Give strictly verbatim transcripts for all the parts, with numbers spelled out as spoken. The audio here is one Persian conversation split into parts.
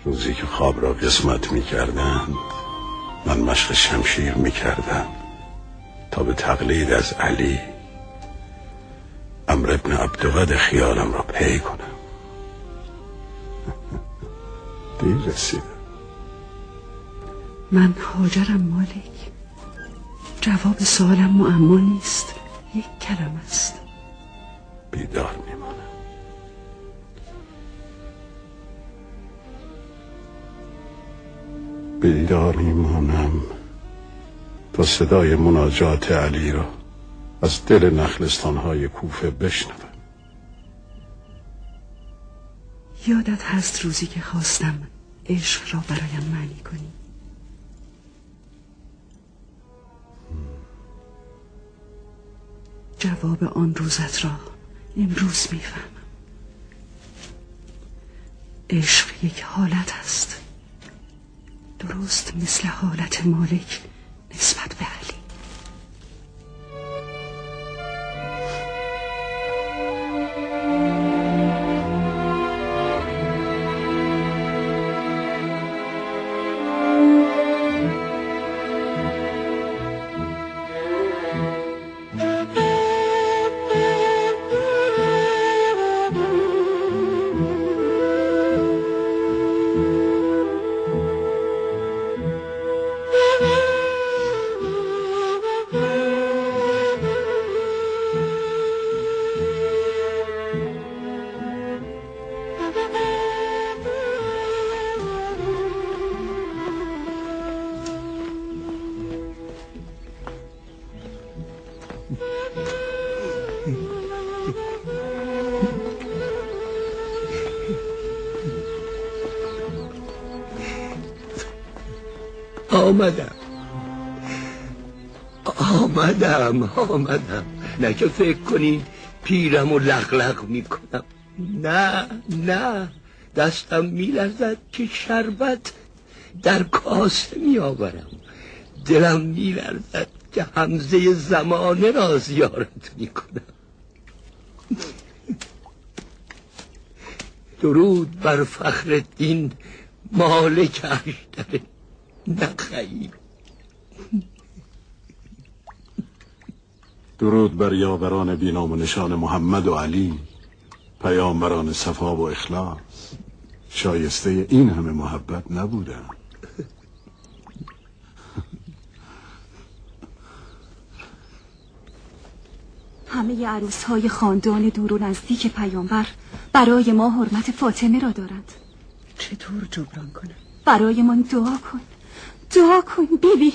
روزی که خواب را قسمت می کردند من مشق شمشیر می کردم تا به تقلید از علی عمرو بن عبدود خیالم را پی کنم. دیر رسیدم. من هاجرم مالک. جواب سوالم معما نیست، یک کلمه است. بیدار میمانم. بیدار میمانم تا صدای مناجات علی را از دل نخلستانهای کوفه بشنوم. یادت هست روزی که خواستم عشق را برایم معنی کنی؟ جواب آن روزت را امروز میفهمم. عشق یک حالت است، درست مثل حالت مالک نسبت به علی. آمدم آمدم آمدم نه که فکر کنین پیرم و لغلغ میکنم. نه نه دستم میلرزد که شربت در کاسه میآورم. دلم میلرزد که حمزه زمانه را زیارت میکنم. درود بر فخرالدین مالک اشتر نخیل. درود بر یاوران بینام و نشان محمد و علی، پیامبران صفا و اخلاص. شایسته این همه محبت نبودم. همه عروس‌های خاندان دور و نزدیک پیامبر برای ما حرمت فاطمه را دارند. چطور جبران کنم؟ برای من دعا کن، دعا کن بیبی.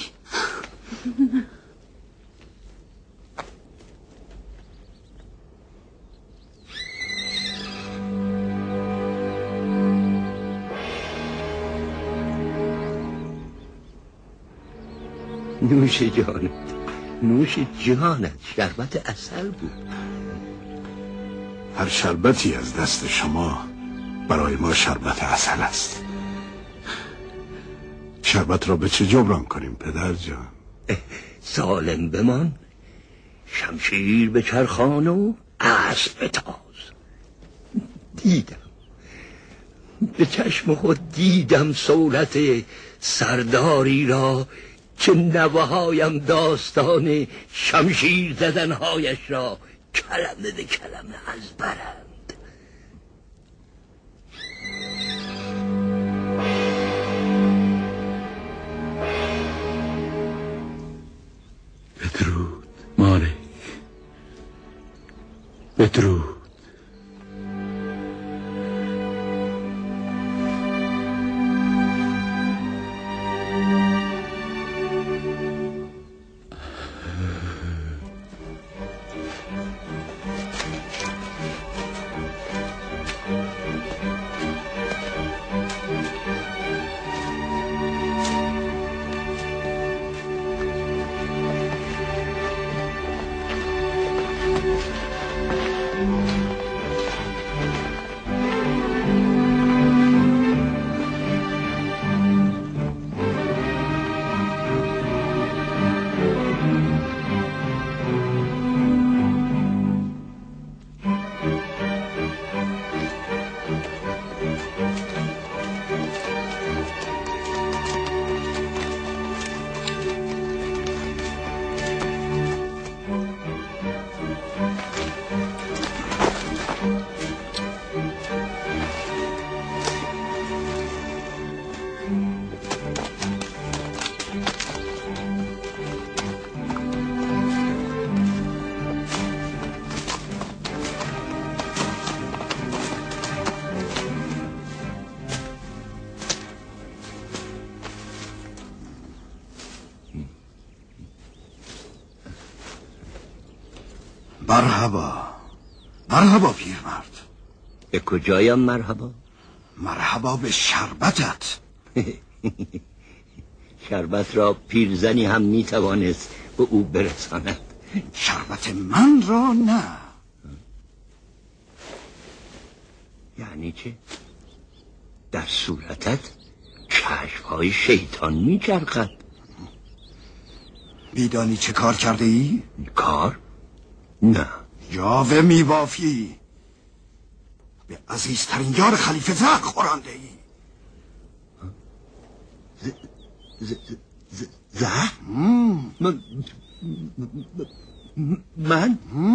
نوش جانت، نوش جانت. شربت عسل بود. هر شربتی از دست شما برای ما شربت عسل است. شربت را به چه جبران کنیم پدر جان؟ سالم بمان، شمشیر به چرخان و اسب بتاز. دیدم، به چشم خود دیدم صورت سرداری را که نوهایم داستان شمشیر زدنهایش را کلمه به کلمه از برند. بدرود مالک، بدرود. مرحبا مرحبا پیرمرد. به کجایم مرحبا؟ مرحبا به شربتت. شربت را پیرزنی هم میتوانست به او برساند. شربت من را نه. یعنی چه؟ در صورتت چشمهای شیطان میچرخد. میدانی چه کار کرده ای؟ کار؟ نه. یاوه میبافی. به عزیزترین یار خلیفه زهر خورانده ای. زهر؟ من من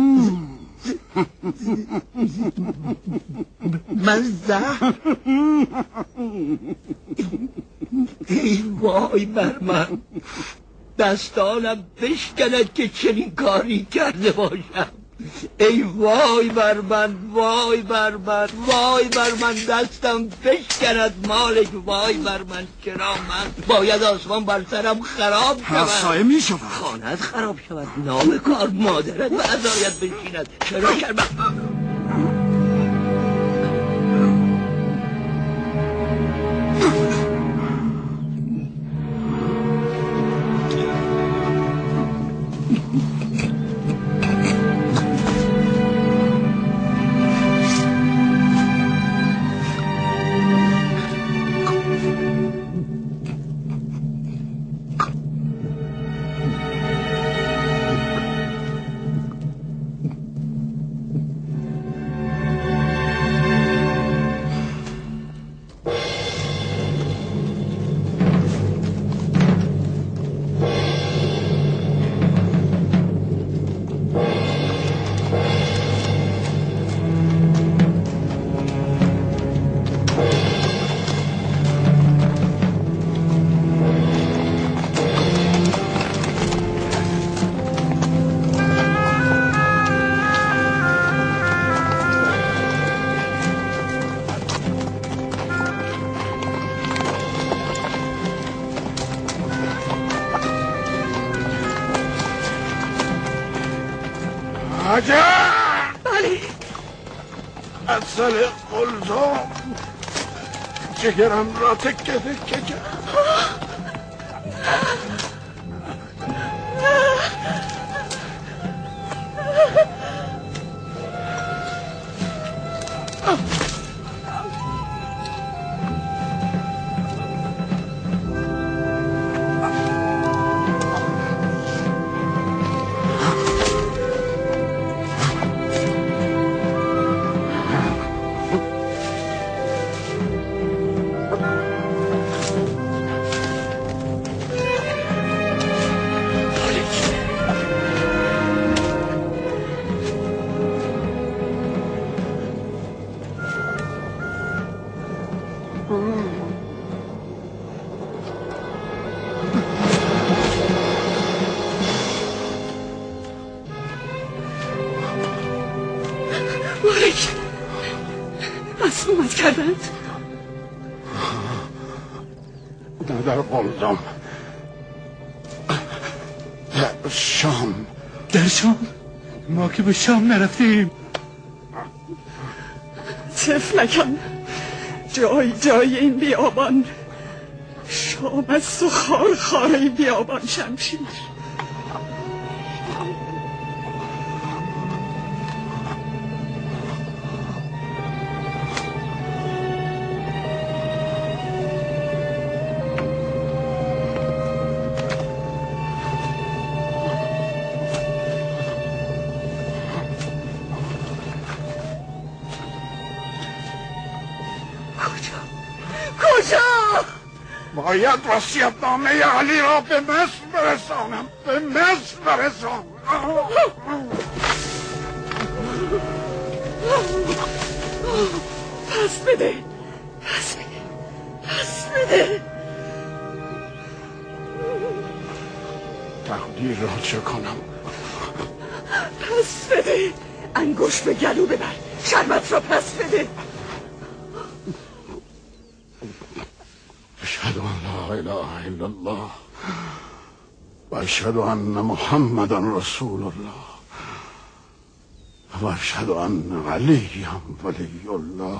من زهر؟ ای وای بر من، دستانم بشکند که چنین کاری کرده باشم. ای وای بر من، وای بر من، وای بر من، دستم بشکند مالک. وای بر من، چرا من باید آسمان بر سرم خراب شود؟ همسایه می شود، خانه‌ات خراب شود، نام کار مادرت به عزایت بشیند. چرا کرد؟ بله. اصل قلزم جگرم را تکه تکه کرد. مالک مسمومت کردند. نه در قلزم، در شام. در شام؟ ما که به شام نرفتیم. طفلکم، جای جای این بیابان شام است و خار خار این بیابان شمشیر. باید وصیت‌نامه علی را به مصر برسانم، به مصر برسانم. پس بده، پس بده، پس بده. تقدیر را چه کنم؟ پس بده، انگوش به گلو ببر، شربت را پس بده. اشهد ان لا اله الا الله و اشهد ان محمدا رسول الله. و اشهد ان علی ولی الله.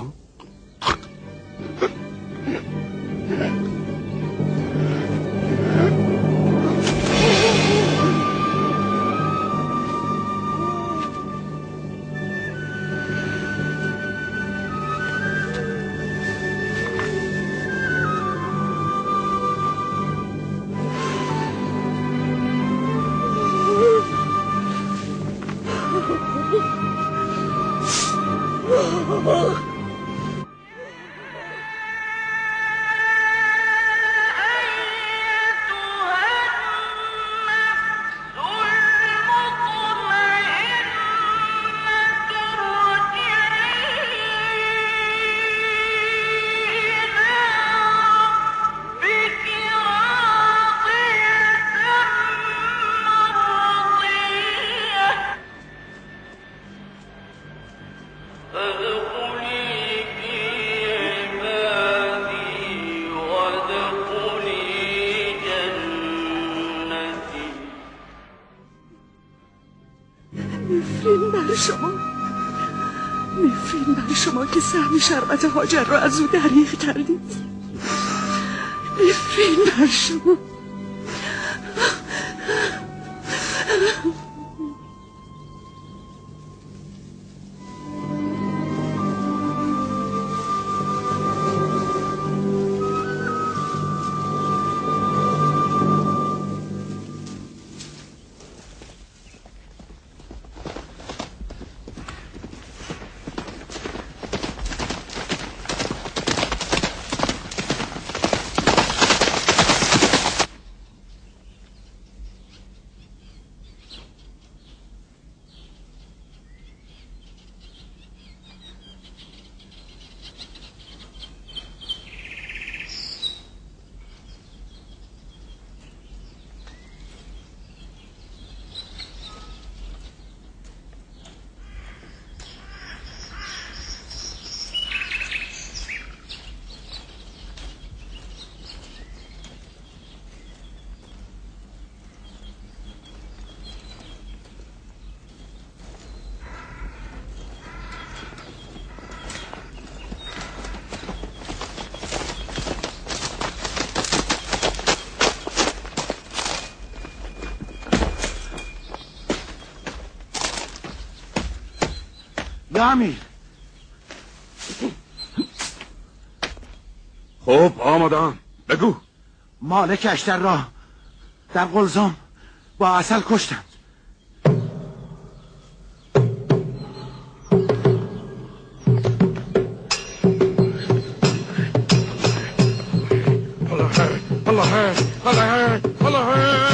نفرین بر شما، نفرین بر شما که سهم شربت هاجر را از او دریغ کردید. نفرین بر شما. یا امیر. خب آمادم، بگو. مالک اشتر را در قلزم با عسل کشتند. الله الله الله الله.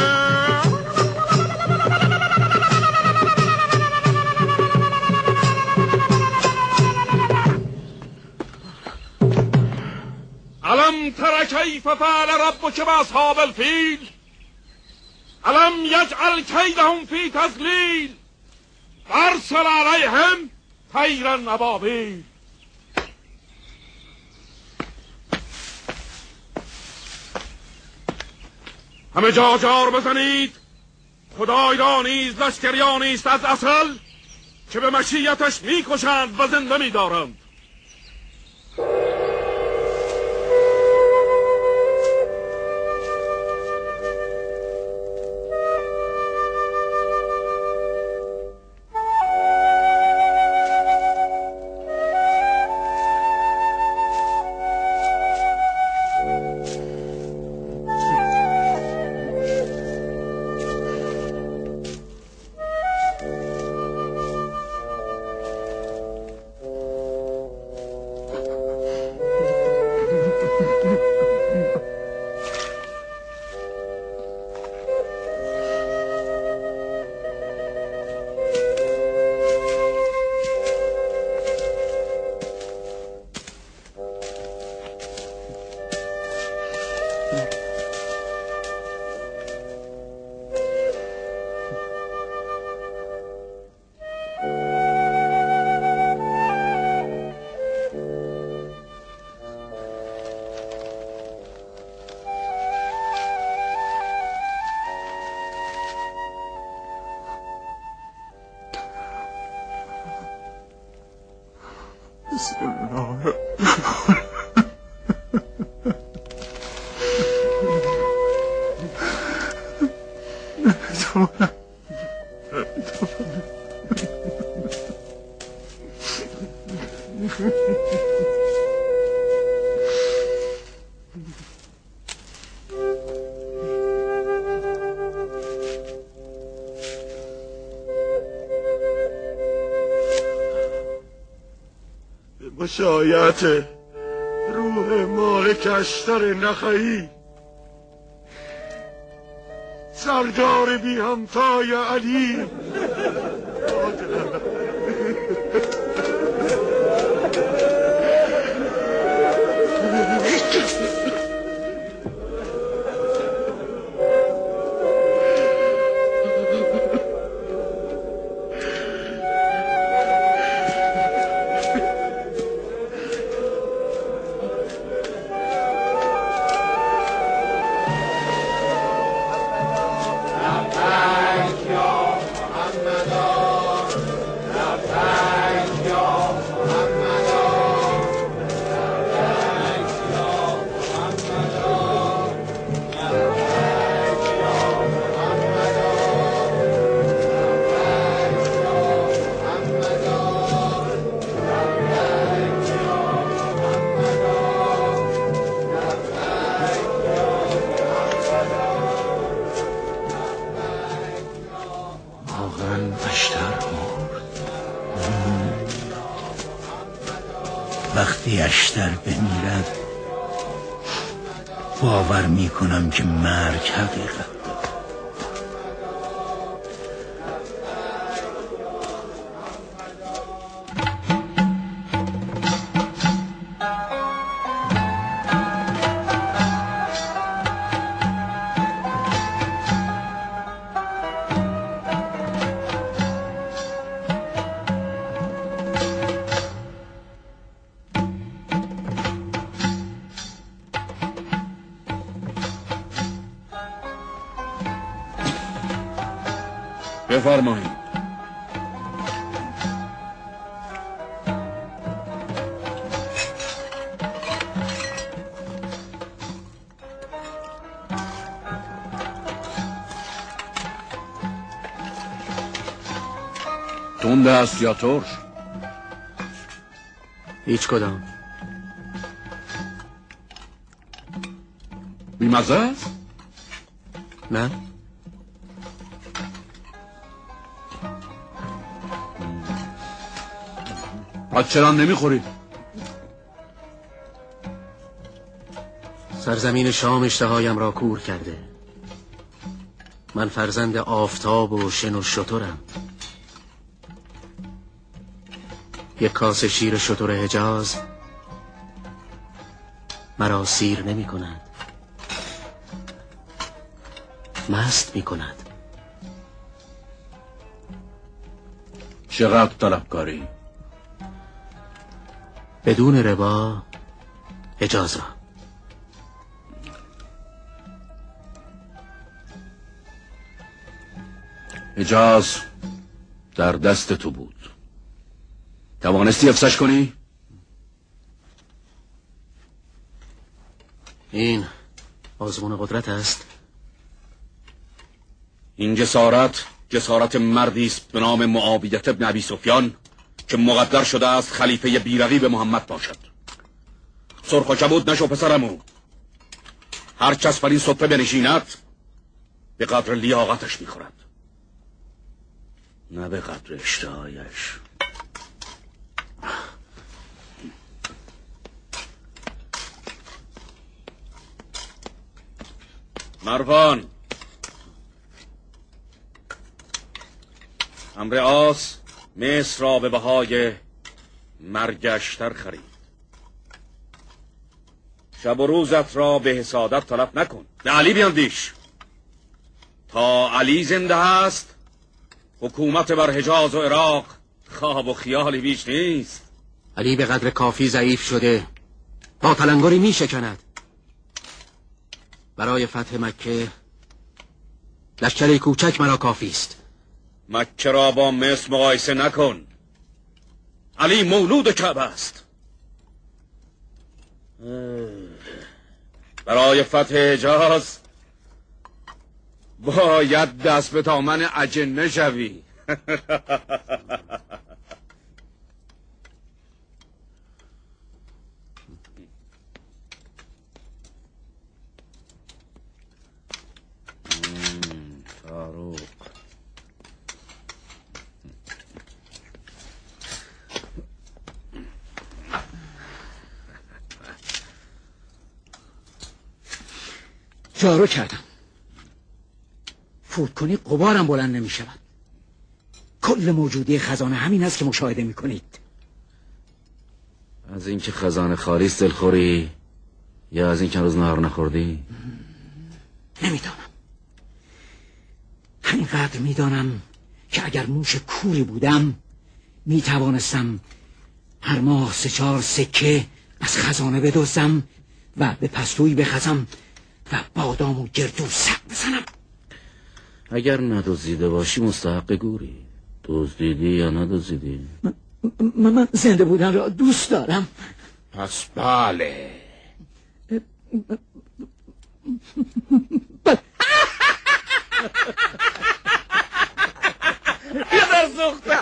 ألم تر كيف فعل ربك بأصحاب الفيل ألم يجعل كيدهم في تضليل وأرسل عليهم طيرا أبابيل. همه جا جار بزنید، خدای را نیز لشکریانی است از عسل که به مشیتش میکشند و زنده میدارند. بسم الله. نمیتونم. مشایعت روح مالک اشتر نخعی، سردار بی همتای علی، وقتی اشتر بمیرد باور میکنم که مرگ حقیقت داره. بفرمایید. تند است یا ترش؟ هیچ کدام. بیمزه است؟ نه. پس چرا نمیخوری؟ سرزمین شام اشتهایم را کور کرده. من فرزند آفتاب و شن و شترم. یک کاسه شیر شتر حجاز مرا سیر نمی کند، مست می کند. چقدر طلبکاری؟ بدون ربا حجاز را. حجاز در دست تو بود، توانستی حفظش کنی؟ این آزمون قدرت است. این جسارت جسارت مردی است به نام معاویه ابن ابی سفیان که مقدر شده است خلیفه بیرقیب محمد باشد. سرخ و کبود نشو پسرمو. هر کس بر این صفه بنشیند به قدر لیاقتش میخورد، نه به قدر اشتهایش. مروان، امر آس مصر را به بهای مرگ اشتر خرید. شب و روزت را به حسادت طلب نکن، به علی بیندیش. تا علی زنده است حکومت بر حجاز و عراق خواب و خیالی بیش نیست. علی به قدر کافی ضعیف شده، با تلنگری می شکند. برای فتح مکه لشکر کوچک مرا کافی است. مکه را با مصر مقایسه نکن. علی مولود کعبه است. برای فتح حجاز باید دست به دامن اجنه شوی. فاروق جارو کردم. فوت کنی غبارم بلند نمی شود. کل موجودی خزانه همین است که مشاهده می کنید. از اینکه خزانه خالی است دلخوری یا از اینکه روز نهار نخوردی؟ نمیدانم. همینقدر میدانم که اگر موش کوری بودم می توانستم هر ماه سه چهار سکه از خزانه بدزدم و به پستویی بخزم و بادام و گردو سق بزنم. اگر ندزدیده باشی مستحق گوری. دزدیدی یا ندزدیدی؟ من, من زنده بودن را دوست دارم. پس بله. پدر سوخته.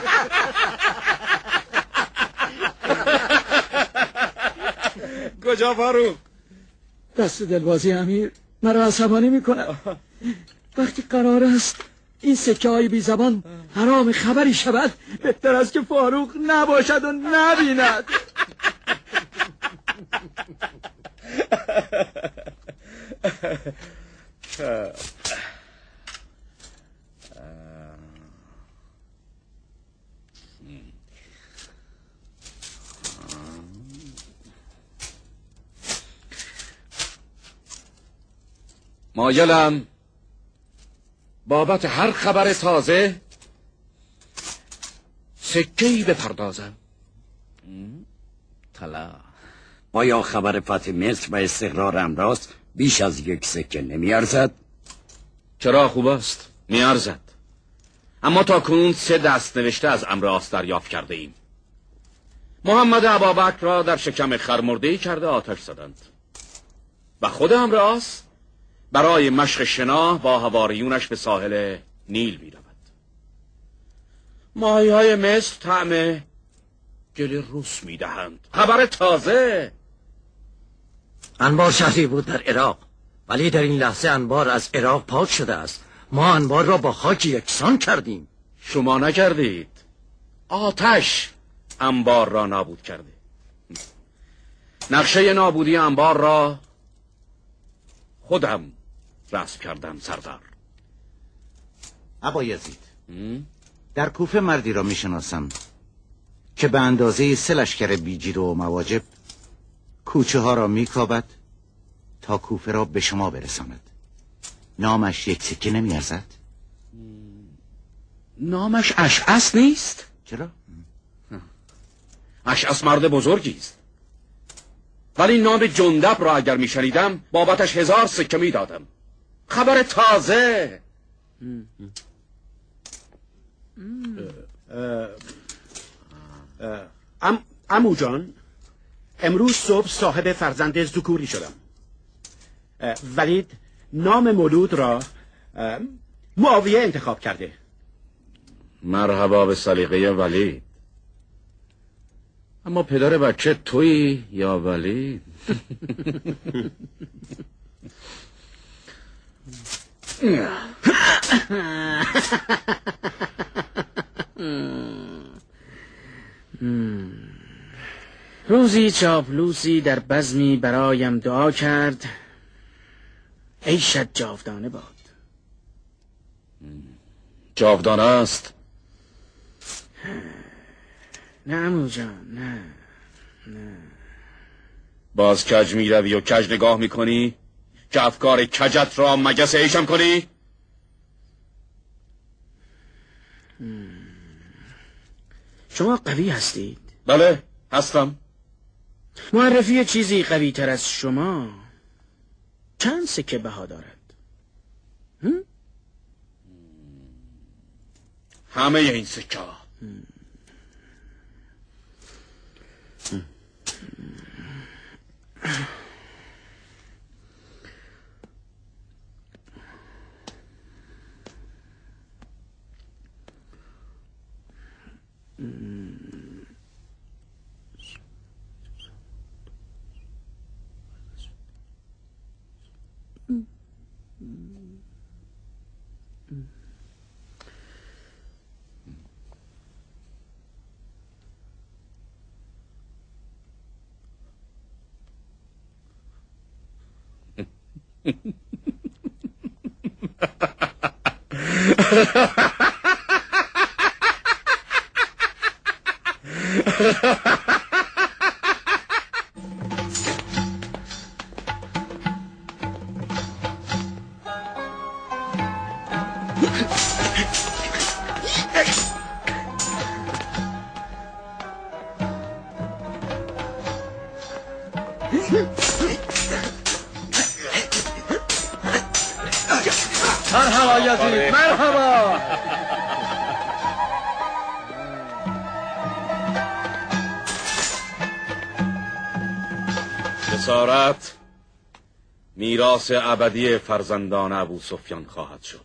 کجا فاروق؟ دست دلبازی امیر مرا عصبانی میکنه. وقتی قرار است این سکه های بی زبان حرام خبری شود، بهتر است که فاروق نباشد و نبیند. مایلم بابت هر خبر تازه سکه‌ای بپردازم. طلا آیا خبر فتح مصر و استقرار امراض بیش از یک سکه نمی ارزد؟ چرا خوب است؟ می ارزد. اما تا کنون سه دست نوشته از امراض دریافت کرده ایم. محمد ابابکر را در شکم خرمرده‌ای کرده آتش زدند و خود امراض برای مشق شنا با حواریونش به ساحل نیل می رود. ماهی های مصر طعم گل روس می دهند. خبر تازه. انبار شهری بود در عراق، ولی در این لحظه انبار از عراق پاک شده است. ما انبار را با خاک یکسان کردیم. شما نکردید. آتش انبار را نابود کرده. نقشه نابودی انبار را خودم رسم کردم سردار. ابا یزید، در کوفه مردی را میشناسم که به اندازه سه لشکر بیجیر و مواجب کوچه ها را میکابد تا کوفه را به شما برساند. نامش یک سکه نمیارزد؟ نامش اشعث نیست؟ چرا؟ اشعث مرد بزرگی است، ولی نام جندب را اگر میشنیدم بابتش هزار سکه میدادم. خبر تازه. ام عمو جان، امروز صبح صاحب فرزند ذکوری شدم. ولید نام مولود را معاویه انتخاب کرده. مرحبا به سلیقه ولید. اما پدر بچه تویی یا ولید؟ روزی چاپلوسی در بزمی برایم دعا کرد عیشت جاودانه باد. جاودانه است؟ نه عمو جان، نه نه. باز کج می روی و کج نگاه می کنی که افکار کجت را مگس عیشم کنی؟ شما قوی هستید؟ بله هستم. معرفی چیزی قوی تر از شما چند سکه بها دارد؟ هم؟ همه این سکه. مرحبا یزید، مرحبا. جسارت میراث ابدی فرزندان ابو سفیان خواهد شد.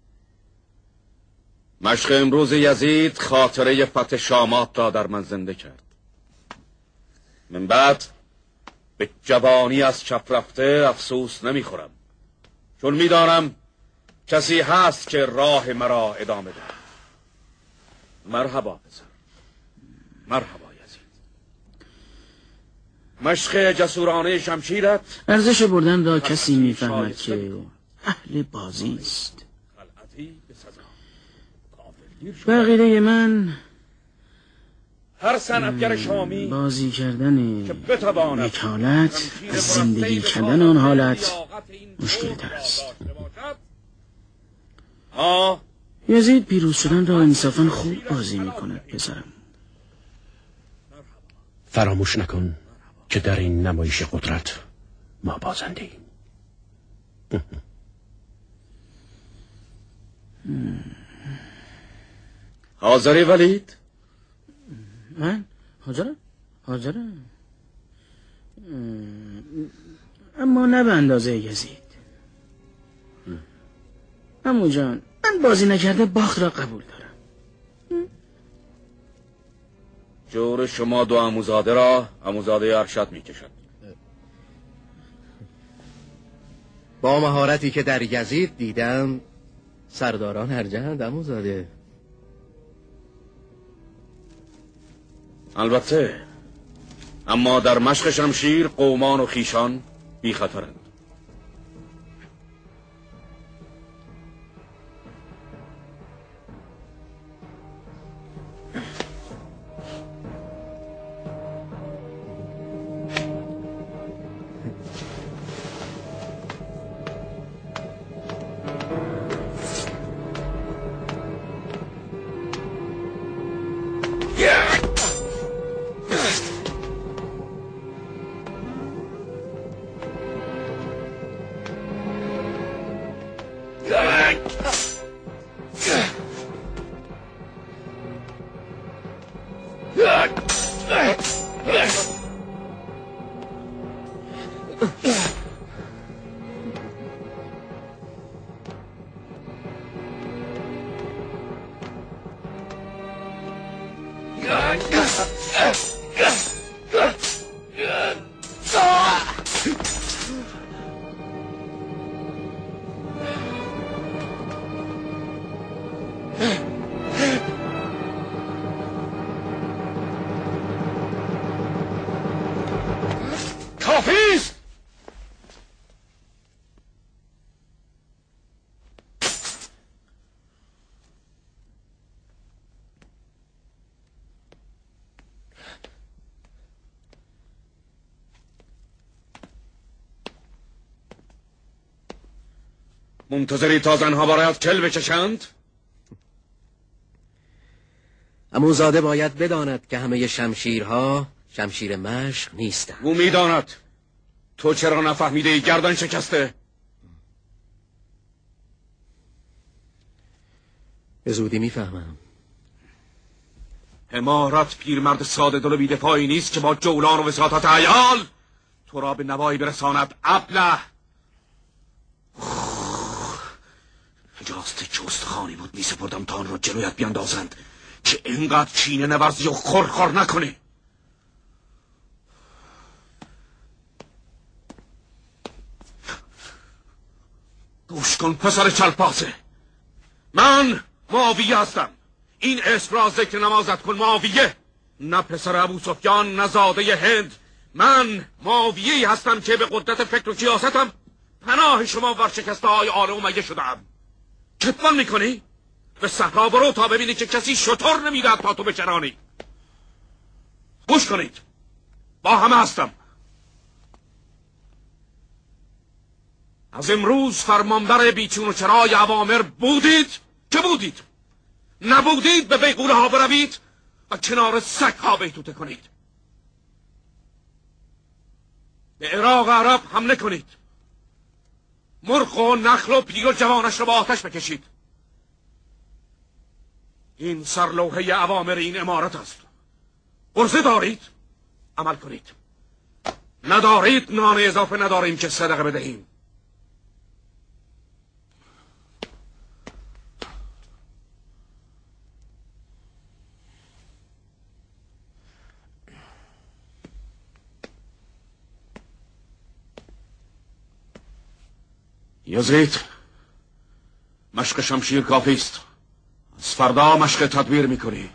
مشق امروز یزید خاطره فتح شامات را در من زنده کرد. من بعد به جوانی از چپ رفته افسوس نمیخورم، چون میدانم کسی هست که راه مرا ادامه دهد. مرحبا پسر، مرحبا یزید. مشق جسورانه شمشیرت ارزش بردن را کسی میفهمد که اهل بازی است. به عقیده من هر صنعتگر شامی بازی کردن یک حالت از زندگی کردن آن حالت مشکل تر است. آه یزید پیروز شدن را انصافا خوب بازی می کند پسرم. فراموش نکن که در این نمایش قدرت ما بازنده ایم. حاضری ولید؟ من؟ حاضرم؟ حاضرم، اما نه به اندازه یزید. عمو جان، من بازی نکرده باخت را قبول دارم. جور شما دو عموزاده را عموزاده ارشد می کشد. با مهارتی که در یزید دیدم سرداران ارجند عموزاده. البته، اما در مشق شمشیر قومان و خیشان بی خطرند. کافیست! منتظری تا زنها برایت کل بچشند؟ عموزاده باید بداند که همه شمشیرها شمشیر مشق نیستند. او میداند. تو چرا نفهمیده ای گردن شکسته؟ به زودی میفهمم. امارت پیرمرد ساده دل و بی‌دفاعی نیست که با جولان و وساطت عیال تو را به نوایی برساند. ابله اجازت که استخوانی بود می سپردم تا آن را جلویت بیندازند که اینقدر کینه نورزی و خورخور نکنی. گوش کن پسر چلپاسه، من معاویه هستم. این اسم را ذکر نمازت کن. معاویه، نه پسر ابو سفیان نه زاده هند. من معاویه‌ای هستم که به قدرت فکر و سیاستم پناه شما ورشکسته های آل امیه شدم. کتمان میکنی؟ به صحرا برو تا ببینی که کسی شطور نمیدهد تا تو بچرانی. گوش کنید، با همه هستم. از امروز فرمانبر بیچون و چرای اوامر بودید که بودید، نبودید به بیغوله ها بروید و کنار سگ ها بیتوته کنید. به عراق عرب حمله کنید، مرغ و نخل و پیر و جوانش را با آتش بکشید. این سرلوحه اوامر این امارت است. عرضه دارید عمل کنید، ندارید نان اضافه نداریم که صدقه بدهیم. یزید، مشق شمشیر کافی است. از فردا مشق تدبیر میکنی.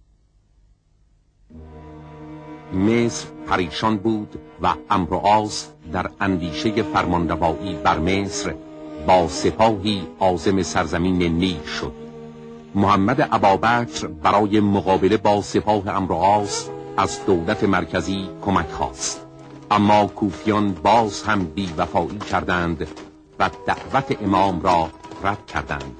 مصر پریشان بود و عمرو عاص در اندیشه فرمانروایی بر مصر با سپاهی عازم سرزمین نیل شد. محمد ابابکر برای مقابله با سپاه عمرو عاص از دولت مرکزی کمک خواست، اما کوفیان باز هم بی‌وفایی کردند و دعوت امام را رد کردند.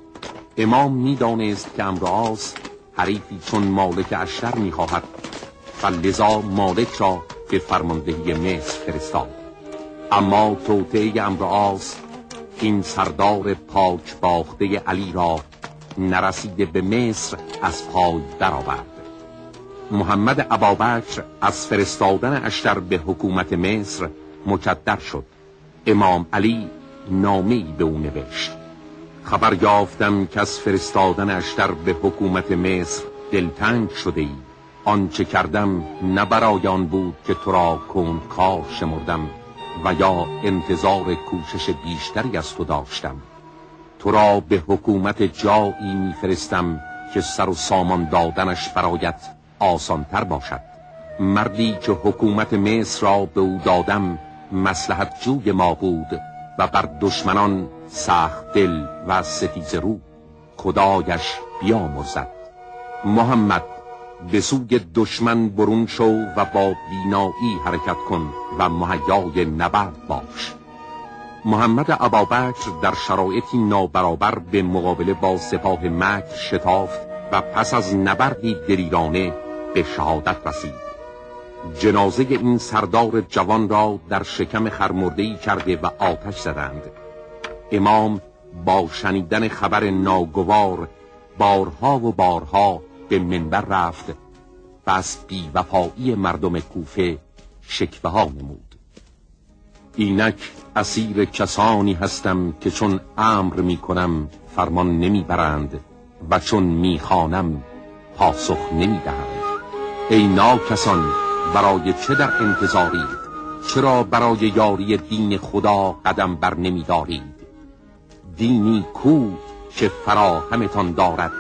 امام می‌دانست که عمرو عاص حریفی چون مالک اشتر می‌خواهد و لذا مالک را به فرماندهی مصر فرستاد. اما توطئه عمرو عاص این سردار پاک باخته علی را نرسیده به مصر از پای درآورد. محمد ابابکر از فرستادن اشتر به حکومت مصر مکدر شد. امام علی نامه‌ای به او نوشت: خبر یافتم که از فرستادن اشتر به حکومت مصر دلتنگ شده ای. آنچه کردم نه برای آن بود که تو را کندکار شمردم و یا انتظار کوشش بیشتری از تو داشتم. تو را به حکومت جایی میفرستم که سر و سامان دادنش برایت آسانتر باشد. مردی که حکومت مصر را به او دادم مصلحت جوی ما بود و بر دشمنان سخت دل و ستیز رو. خدایش بیامرزد. محمد، به سوی دشمن برون شو و با بینایی حرکت کن و مهیای نبرد باش. محمد ابابکر در شرایطی نابرابر به مقابله با سپاه مکر شتافت و پس از نبردی دلیرانه به شهادت رسید. جنازه این سردار جوان را در شکم خرمرده‌ای کرده و آتش زدند. امام با شنیدن خبر ناگوار بارها و بارها به منبر رفت و از بی‌وفایی مردم کوفه شکوه ها نمود. اینک اسیر کسانی هستم که چون امر می کنم فرمان نمی برند و چون می خوانم پاسخ نمی دهند. ای ناکسان، برای چه در انتظارید؟ چرا برای یاری دین خدا قدم بر نمی دارید؟ دینی کو که فراهمتان دارد،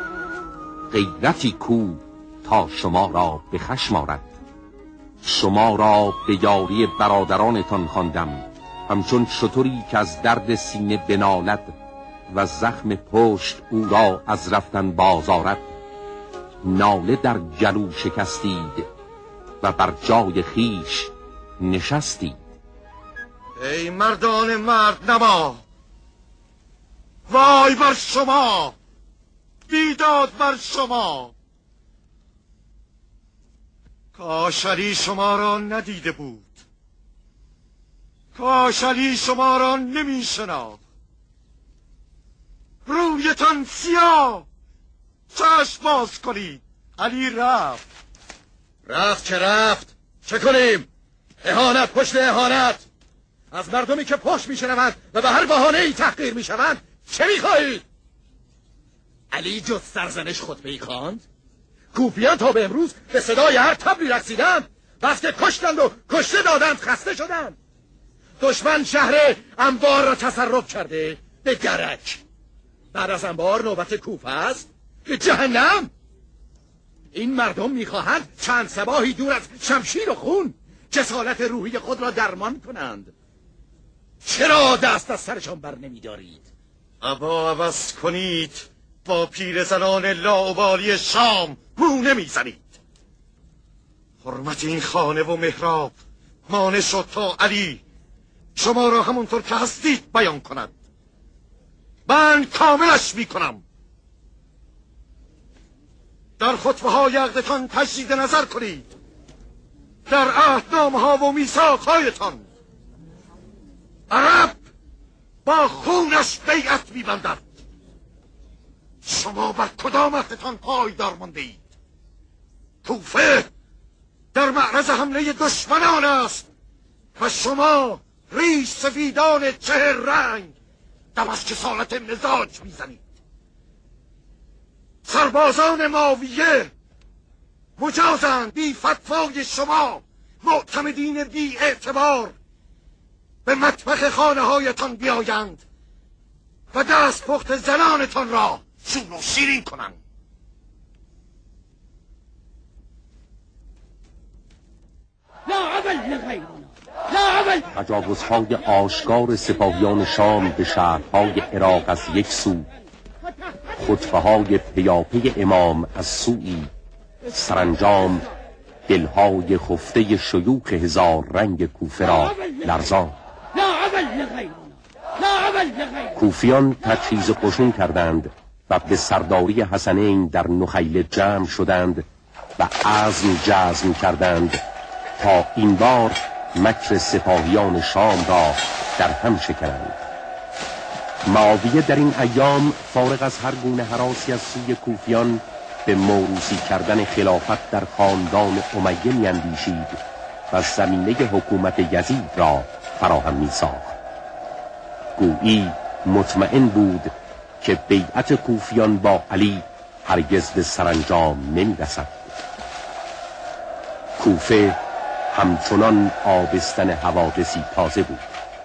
غیرتی کو تا شما را به خشم آرد. شما را به یاری برادرانتان خواندم، همچون شتری که از درد سینه بنالد و زخم پشت او را از رفتن بازارد. ناله در گلو شکستید و بر جای خیش نشستید. ای مردان مرد نما، وای بر شما، بیداد بر شما. کاش علی شما را ندیده بود، کاش علی شما را نمی شناخت. رویتان سیاه، چشم باز کنید. علی رفت. رفت که رفت، چه کنیم؟ اهانت پشت اهانت. از مردمی که پشت میشنوند و به هر بهانه‌ای تحقیر میشوند چه میخواهید؟ علی جز سرزنش خطبه‌ای خواند؟ کوفیان تا به امروز به صدای هر طبلی رقصیدند، بس که کشتند و کشته دادند، خسته شدند. دشمن شهر انبار را تصرف کرده به گرک. بعد از انبار نوبت کوفه است، به جهنم. این مردم میخواهند چند صباحی دور از شمشیر و خون جسالت روحی خود را درمان کنند. چرا دست از سرشان بر نمیدارید؟ ابا عوض کنید با پیر زنان لاابالی شام مو نمیزنید. حرمت این خانه و محراب مانع شد تا علی شما را همونطور که هستید بیان کند. من کاملش میکنم. در خطبه های عقدتان تجدید نظر کنید، در عهدنامه ها و میثاق هایتان. عرب با خونش بیعت میبندد. شما بر کدام عهدتان پایدار مانده اید؟ کوفه در معرض حمله دشمنان است و شما ریش سفیدان چهر رنگ دم از کسالت مزاج میزنید. سربازان ماویه مجازند بی فتوای شما معتمدین بی اعتبار به مطبخ خانه هایتان بیایند و دست پخت زنانتان را شور و شیرین کنند. تجاوزهای آشکار سپاهیان شام به شهرهای عراق از یک سو، خطبه های پیاپی امام از سوی، سرانجام دلهای خفته شیوخ هزار رنگ کوفه را لرزاند. کوفیان تجهیز قشون کردند و به سرداری حسنین در نخیل جمع شدند و عزم جزم کردند تا این بار مکر سپاهیان شام را در هم شکنند. معاویه در این ایام فارغ از هر گونه هراسی از سوی کوفیان به موروثی کردن خلافت در خاندان امیه می‌اندیشید و زمینه حکومت یزید را فراهم می‌ساخت. گویی مطمئن بود که بیعت کوفیان با علی هرگز به سرانجام نمی‌رسد. کوفه همچنان آبستن حوادثی تازه بود.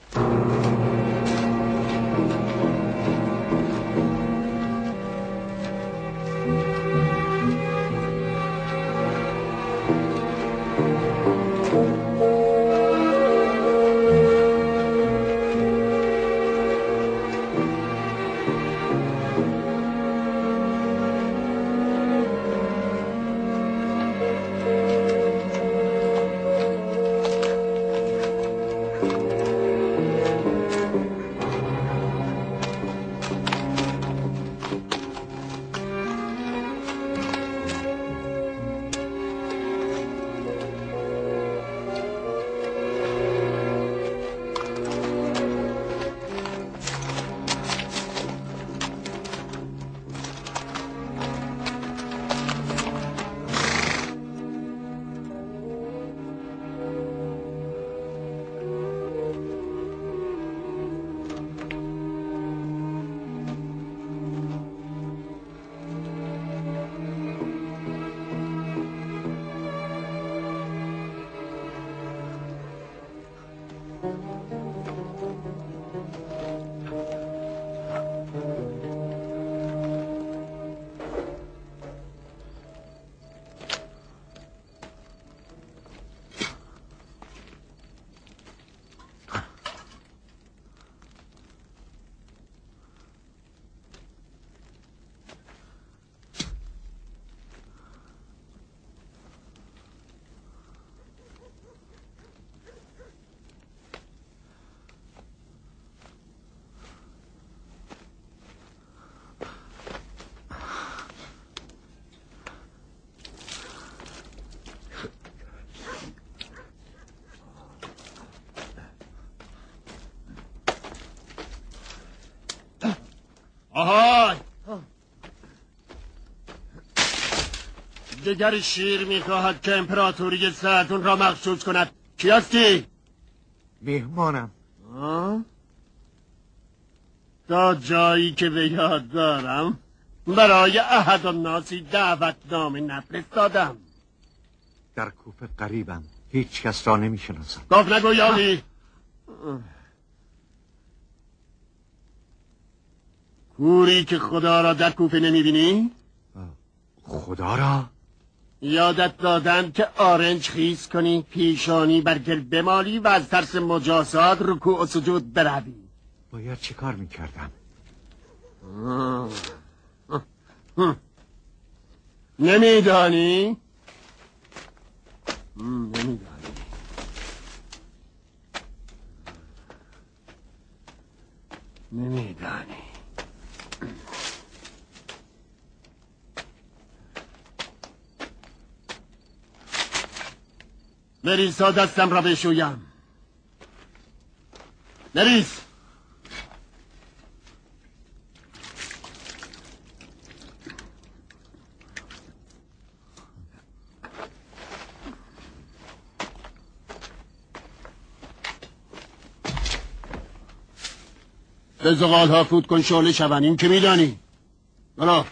آهای دیگر شیر میخواهد که امپراتوری سرتون را مخصوص کند. کی هستی؟ مهمانم. آه؟ تا جایی که به یاد دارم برای احد الناسی دعوت نامه نفرستادم. در کوفه قریبم، هیچ کس را نمیشناسم. گفت نگو یالی. کوری که خدا را در کوفه نمیبینی؟ خدا را؟ یادت دادن که آرنج خیز کنی، پیشانی بر گل بمالی و از ترس مجازات رکوع و سجود بروی. باید چه کار میکردم؟ نمیدانی؟ نمیدانی نمیدانی نریسا دستم را بشویم. نریس. به زغال ها فوت کن شعله شون. این که میدانی. برو.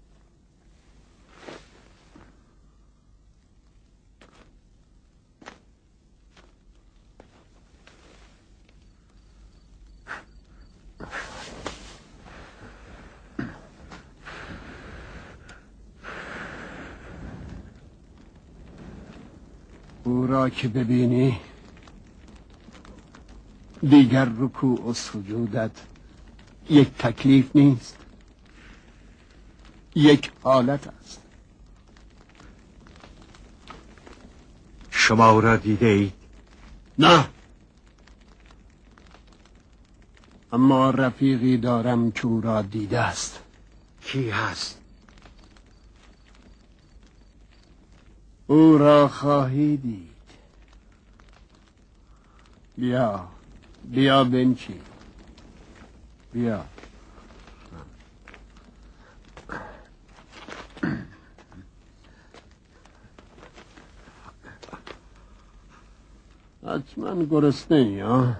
او را که ببینی دیگر رکوع و سجودت یک تکلیف نیست، یک حالت است. شما او را دیده اید؟ نه، اما رفیقی دارم که او را دیده است. کی هست؟ او را خواهی دید. بیا بیا بنشین. بیا. حتما گرسنه ای ها؟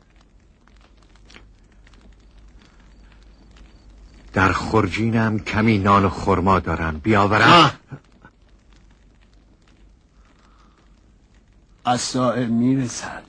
در خرجینم کمی نان و خرما دارم، بیاورم؟ از سائه میرسد.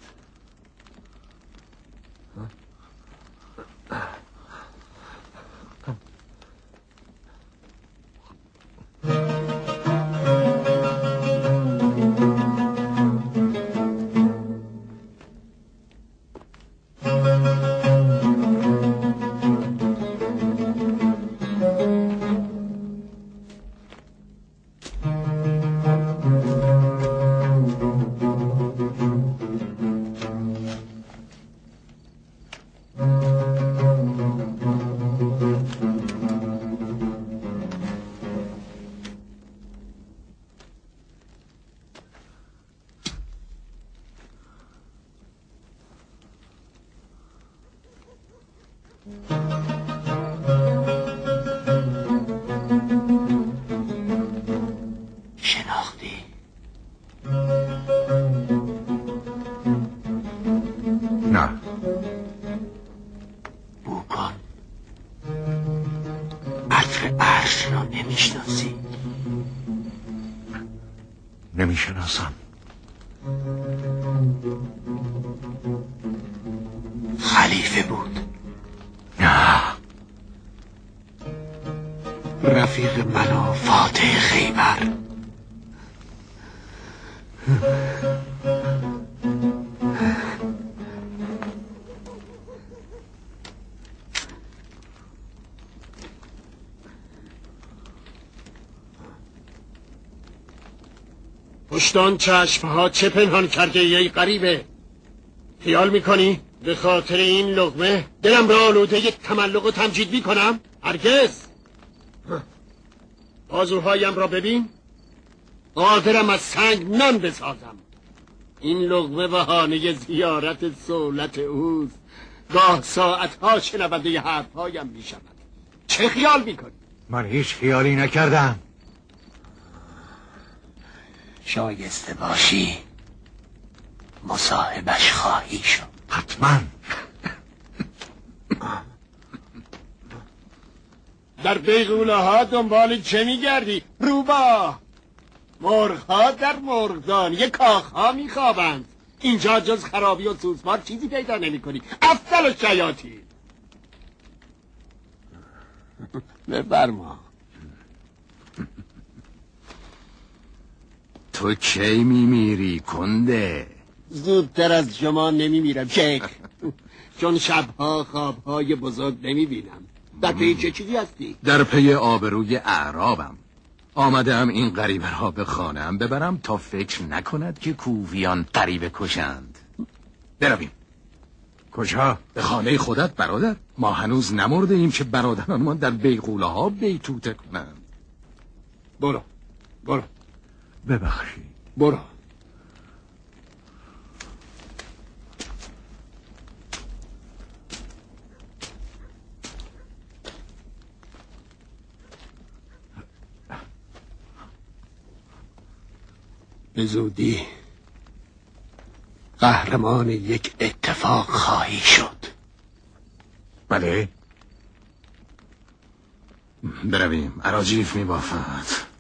شناختی؟ نه. بو کن. عطر عرش را نمیشناسی؟ نمیشناسم. خلیفه بود. نه. رفیق من و فاتح خیبر. پشتان چشمها چه پنهان کرده ای غریبه؟ خیال میکنی به خاطر این لقمه دلم را آلوده یک تملق و تمجید میکنم؟ هرگز. بازوهایم را ببین، قادرم از سنگ نان بسازم. این لقمه بهانه زیارت سهولت اوست. گاه ساعتها شنونده حرفهایم میشود. چه خیال میکنی؟ من هیچ خیالی نکردم. شایسته باشی مصاحبش خواهی شد. حتما. در بیغوله ها دنبال چه میگردی؟ روبا مرغ ها در مرغدانی کاخ ها میخوابند. اینجا جز خرابی و سوسمار چیزی پیدا نمی کنی. افضل و شیاطین. بفرما. تو کی میمیری کنده؟ زودتر از شما نمیمیرم شیخ، چون شبها خوابهای بزرگ نمیبینم. در پی چه چیزی هستی؟ در پی آبروی اعرابم. آمدم این غریبه را به خانه‌ام ببرم تا فکر نکند که کوفیان غریبه کشند. برویم. کجا؟ به خانه خودت برادر؟ ما هنوز نمرده ایم که برادرانمان در بیغوله ها بیتوته کنند. برو برو. ببخشید. برو. به زودی قهرمان یک اتفاق خواهی شد. بله. برویم. اراجیف می بافد.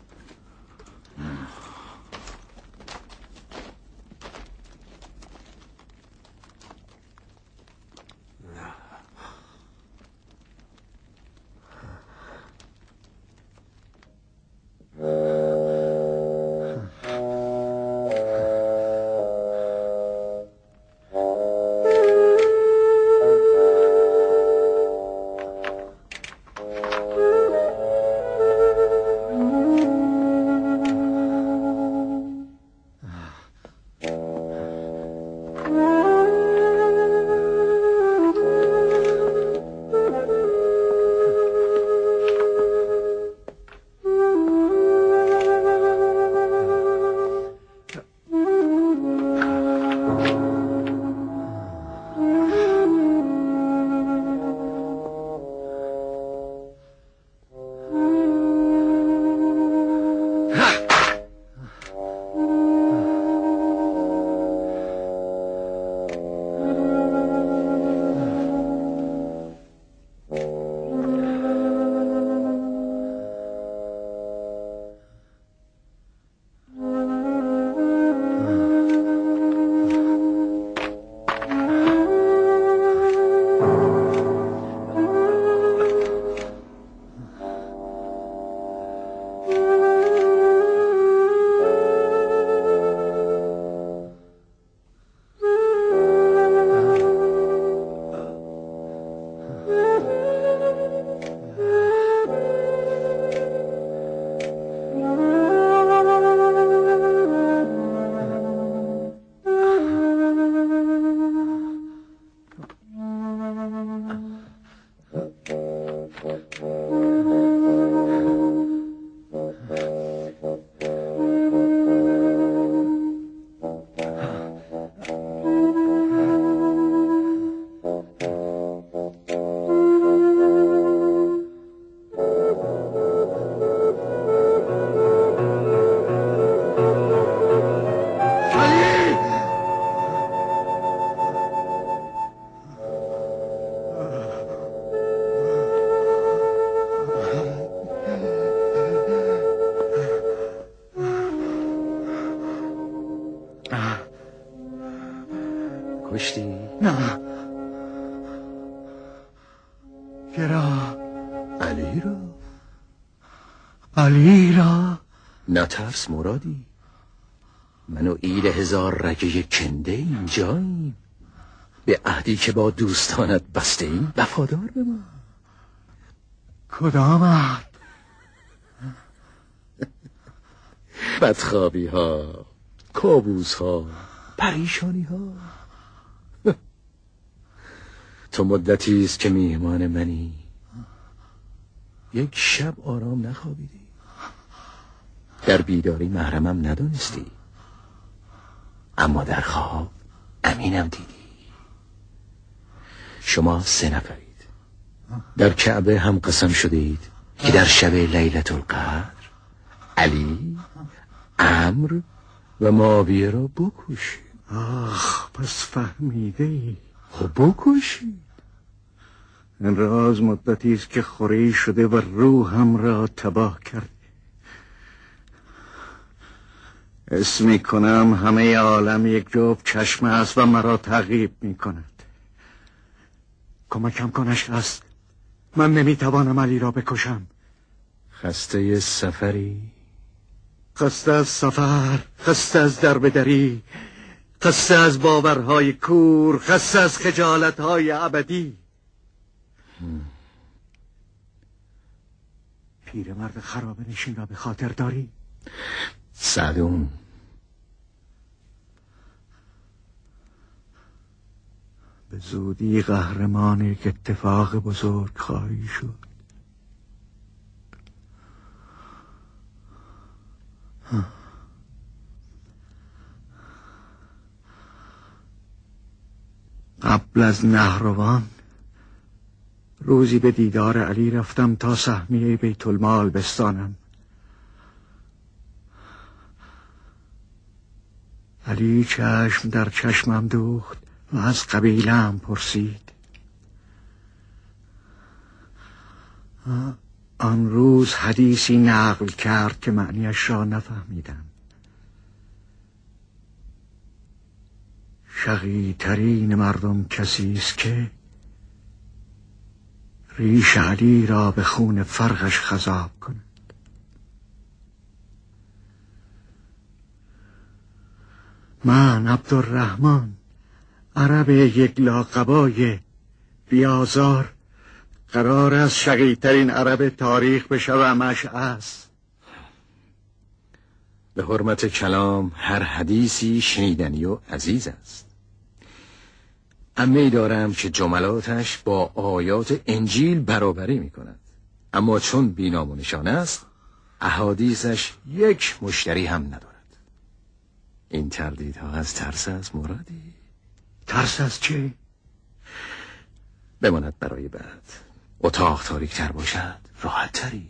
کشتی؟ نه. چرا؟ علی را. علی را؟ نترس مرادی. من و ایل هزار رگه کنده اینجاییم. به عهدی که با دوستانت بسته ایم وفادار بمان. کدام عهد؟ بدخوابی ها، کابوس ها، پریشانی ها. تو مدتی است که میهمان منی. یک شب آرام نخوابیدی. در بیداری محرمم ندانستی، اما در خواب امینم دیدی. شما سه نفرید، در کعبه هم قسم شده اید که در شب لیلت القدر علی، عمرو و معاویه را بکشید. آخ، پس فهمیده ای. خب بکشید. این راز مدتی است که خوری شده و روحم را تباه کرده. اسمی کنم همه عالم یک جفت چشم است و مرا تعقیب می کند. کمکم کنش است. من نمی توانم علی را بکشم. خسته سفری؟ خسته از سفر، خسته از دربدری، خسته از باورهای کور، خسته از خجالتهای ابدی. پیرمرد خرابه نشین را به خاطر داری؟ سعدون، به زودی قهرمان یک اتفاق بزرگ خواهی شد. قبل از نهروان روزی به دیدار علی رفتم تا سهمیه بیت المال بستانم. علی چشم در چشمم دوخت و از قبیله‌ام پرسید. آن روز حدیثی نقل کرد که معنیش را نفهمیدم. شقی ترین مردم کسی است که ریش علی را به خون فرقش خضاب کند. من عبدالرحمن، عرب یک لاقبای بیازار، قرار است شقی‌ترین عرب تاریخ بشوم اشعث. به حرمت کلام هر حدیثی شنیدنی و عزیز است. عمه‌ای دارم که جملاتش با آیات انجیل برابری می کند، اما چون بینام و نشانه است احادیثش یک مشتری هم ندارد. این تردیدها از ترس از مرادی؟ ترس از چه؟ بماند برای بعد. اتاق تاریک تر باشد راحت تری.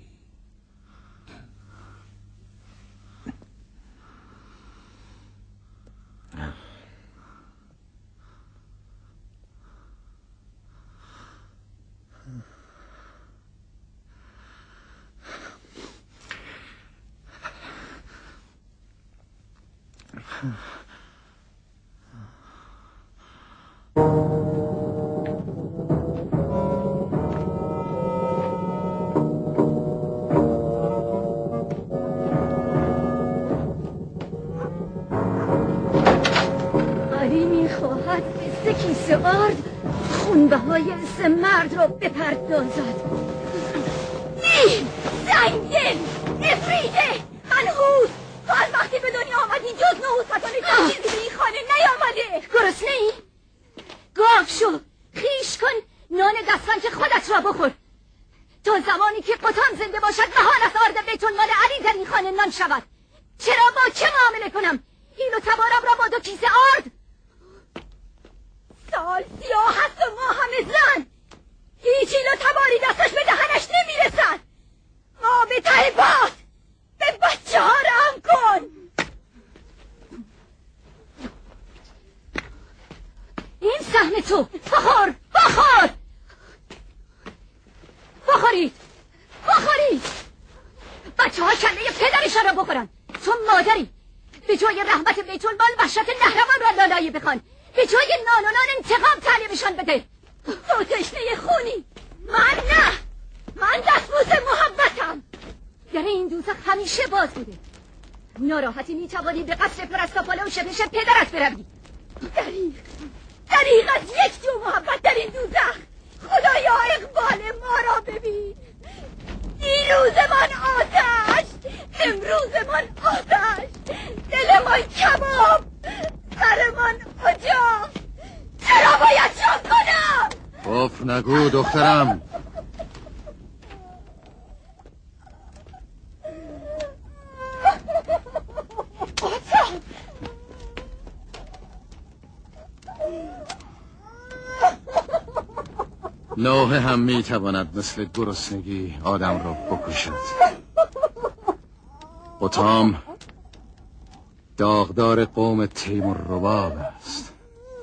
علی میخواهد مثل کیسه آرد خونبهای اسم مرد را بپردازد. این زنگل افریده منحوس، تو از وقتی به دنیا آمدی جز نحوستانه جز چیزی به این خانه نیامده. گرسنه ای؟ گاو شو، خیش کن، نان دستان که خودت را بخور. تا زمانی که قطام زنده باشد بهان است آرد بیت المال علی در این خانه نان شود. چرا با چه معامله کنم؟ هیل و تبارم را با دو کیسه آرد؟ سال سیاه هست و ما همه زن، هیچ هیل و تباری دستش به دهنش نمیرسد. ما به ته باد به بچه ها رحم کن. این سهم تو، بخور بخور بخورید بخورید. بچه ها کله پدرشان را بخورن. تو مادری به جای رحمت بیت المال وحشت نهروان را لالایی بخوان، به جای نان و نان انتقام تعلیمشان بده. تو تشنه خونی، من نه. من دستموز محبتم. در این دوزخ همیشه باز بوده. ناراحتی میتوانی به قصر پرستاپاله و شبش پدرت بروی. دریغ دریغ از یک جو محبت در این دوزخ. خدایا اقبال ما را ببین. دیروزمان آتش، امروزمان آتش، دلمان کباب، سرمان اجاق. چرا باید چون کنم؟ گفت نگو دخترم. نوحه هم میتواند مثل گرسنگی آدم را بکشد. قطام داغدار قوم تیمور رباب است.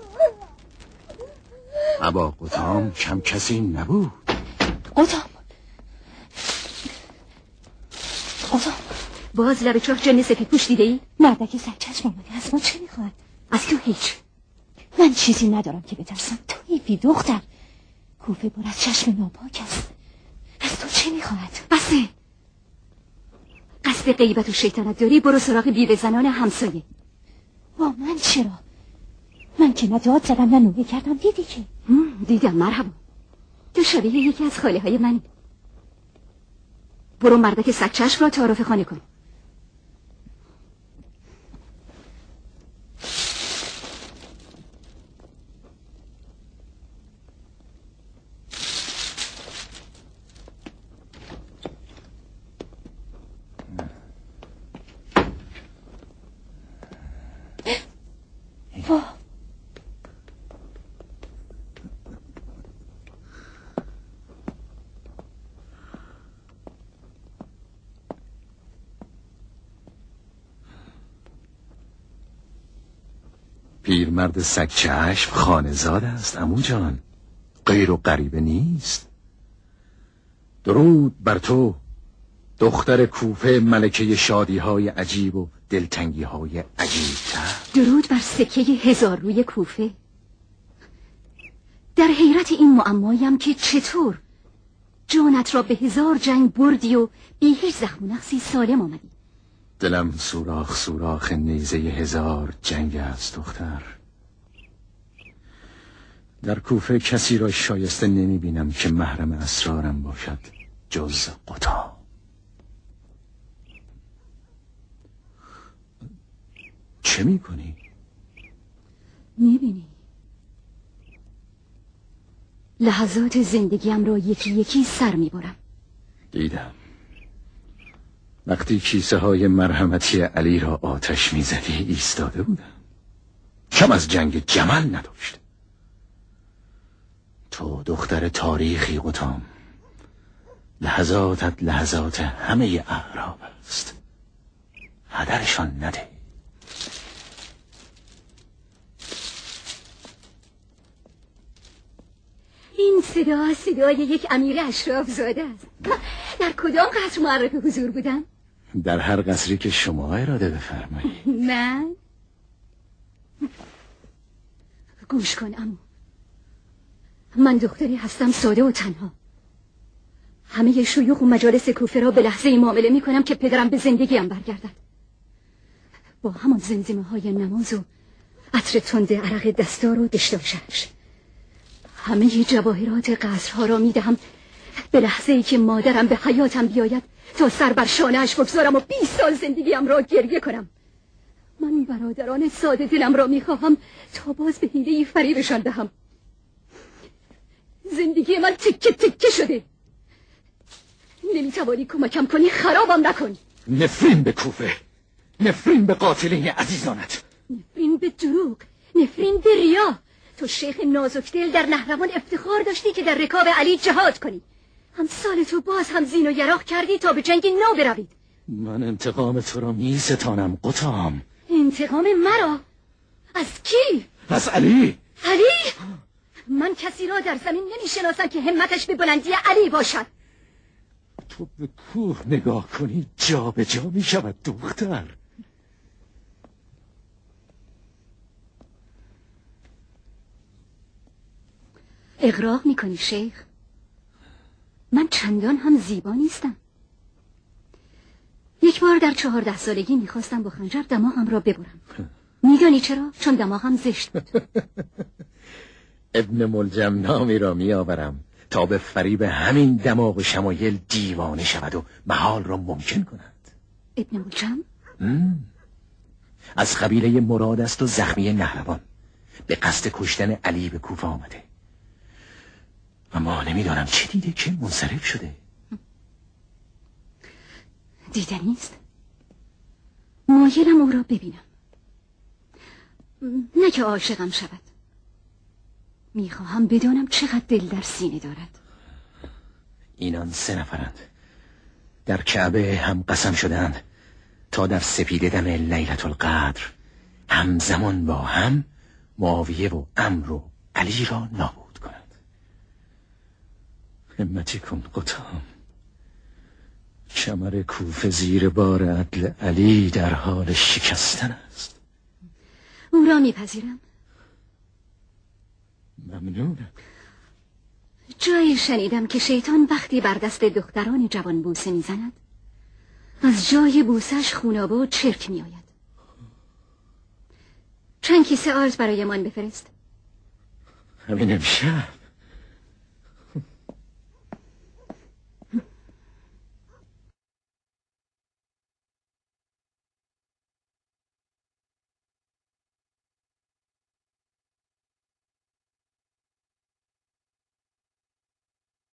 ابا قطام کم کسی نبود. قطام قطام باز لب چاه جن سفید پوش دیده ای؟ مردک سرچشم آمده از ما چه میخواد؟ از تو هیچ. من چیزی ندارم که بترسم. توی بی دختر. کوفه پر از چشم ناپاک است. از تو چه میخواهد؟ بسه. قصد غیبت و شیطنت داری برو سراغ بیوه زنان همسایه. با من چرا؟ من که نه داد زدم نه نوحه کردم. دیدی که؟ دیدم. مرحبا. تو شبیه یکی از خاله های منی. برو مردک سگ چشم را تعارف خانه کن. پیرمرد سگ چشم خانه‌زاد است عمو جان، غیر و غریبه نیست. درود بر تو دختر کوفه، ملکه شادی های عجیب و دلتنگی های عجیب تر. درود بر سکه هزار روی کوفه. در حیرت این معمایم که چطور جانت را به هزار جنگ بردی و بی هیچ زخم و نقصی سالم آمدی. دلم سوراخ سوراخ نیزه هزار جنگ است دختر. در کوفه کسی را شایسته نمی بینم که محرم اسرارم باشد جز قطا. چه می کنی؟ می بینی لحظات زندگیم را یکی یکی سر می برم. دیدم وقتی کیسه های مرحمتی علی را آتش می زدی ایستاده بودم. کم از جنگ جمل نداشت. تو دختر تاریخی قطام، لحظاتت لحظات همه اعراب است. هدرشان نده. این صدا صدای یک امیر اشراف زاده است. در کدام قصر معرف حضور بودم؟ در هر قصری که شما اراده بفرمایید. من؟ گوش کن عمو، من دختری هستم ساده و تنها. همه شیوخ و مجالس کوفه را به لحظه معامله می کنم که پدرم به زندگیم برگردد. با همان زمزمه های نماز و عطر تند عرق دستار و دشداشش همه جواهرات قصرها را می دهم به لحظه ای که مادرم به حیاتم بیاید تا سر بر شانه‌اش بگذارم و بیست سال زندگیم را گریه کنم. من برادران ساده دلم را می خواهم تا باز به حیله‌ای فریبشان دهم. زندگی من تکه تکه شده. نمی توانی کمکم کنی؟ خرابم نکن. نفرین به کوفه، نفرین به قاتلین عزیزانت، نفرین به دروغ، نفرین به ریا. تو شیخ نازکدل در نهروان افتخار داشتی که در رکاب علی جهاد کنی. همسال تو باز هم زین و یراق کردی تا به جنگ نو بروید. من انتقام تو را می ستانم قطام. انتقام مرا؟ از کی؟ از علی. علی؟ من کسی را در زمین نمی شناسم که همتش به بلندی علی باشد. تو به کوه نگاه کنی جا به جا می شود دختر. اغراق می کنی شیخ؟ من چندان هم زیبا نیستم. یک بار در چهارده سالگی میخواستم با خنجر دماغم را ببرم. میدانی چرا؟ چون دماغم زشت بود. ابن ملجم نامی را میآورم تا به فریب همین دماغ و شمایل دیوانه شود و محال را ممکن کند. ابن ملجم؟ از قبیله مراد است و زخمی نهروان. به قصد کشتن علی به کوفه آمده، اما نمیدانم چه دیده که منصرف شده. دیدنی است. مایلم او را ببینم، نه که عاشقم شود. میخواهم بدانم چقدر دل در سینه دارد. اینان سه نفرند، در کعبه هم قسم شدند تا در سپیده دم لیلت القدر همزمان با هم معاویه و عمرو و علی را نابود کنند. همتی کن قطام، کمر کوفه زیر بار عدل علی در حال شکستن است. او را میپذیرم. ممنونم. جایی شنیدم که شیطان وقتی بر دست دختران جوان بوسه میزند از جای بوسش خونابه و چرک می آید. چند کیسه آرد برای من بفرست. همین امشب